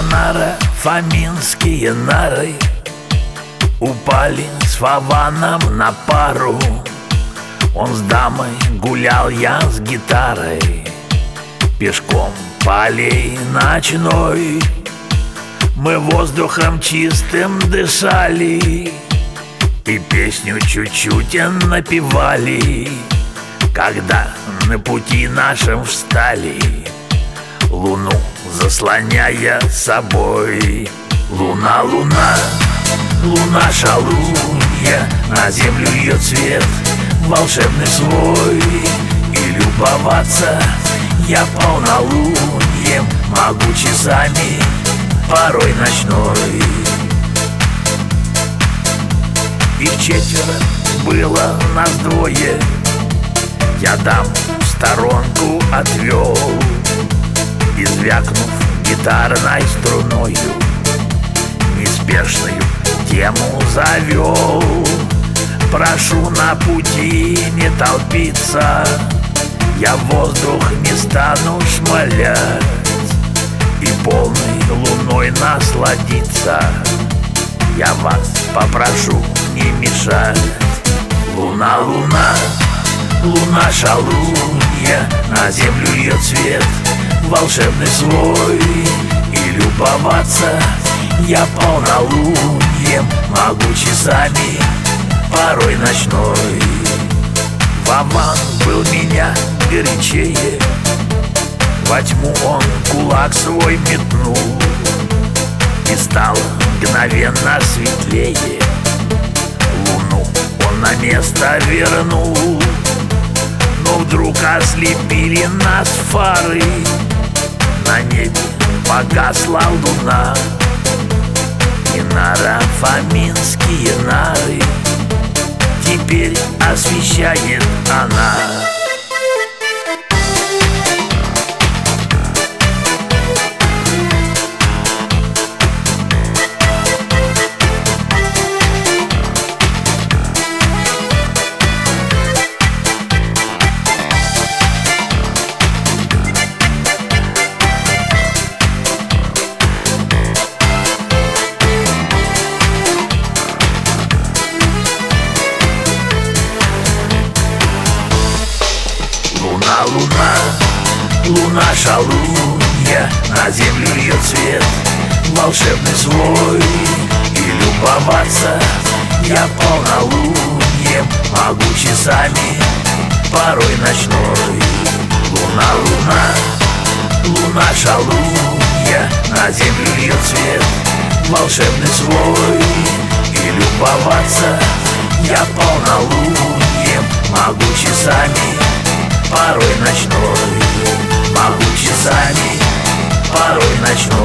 нара, фоминские нары упали с Фованом на пару. Он с дамой гулял, я с гитарой. Пешком по аллее ночной мы воздухом чистым дышали и песню чуть-чуть напевали. Когда на пути нашем встали, луну заслоняя собой. Луна, луна, луна шалунья, на землю ее цвет волшебный свой. И любоваться я полнолунием могу часами, порой ночной. И четверо было нас двое, я даму в сторонку отвел и, звякнув гитарной струною, неспешную тему завел. Прошу на пути не толпиться, я в воздух не стану шмалять и полной луной насладиться. Я вас попрошу не мешать. Луна, луна, луна шалунья, на землю ее цвет волшебный свой. И любоваться я полнолунием могу часами, порой ночной. Фован был меня горячее, во тьму он кулак свой метнул, и стало мгновенно светлее. Луну он на место вернул, но вдруг ослепили нас фары. На небе погасла луна, и нара, фоминские нары теперь освещает она. Луна, луна, луна шалунья, на землю ее цвет волшебный свой. И любоваться я полнолунием могу часами, порой ночной. Луна, луна, луна шалунья, на землю ее цвет волшебный свой. И любоваться я полнолунием могу часами, порой ночной. Могу часами, порой ночной.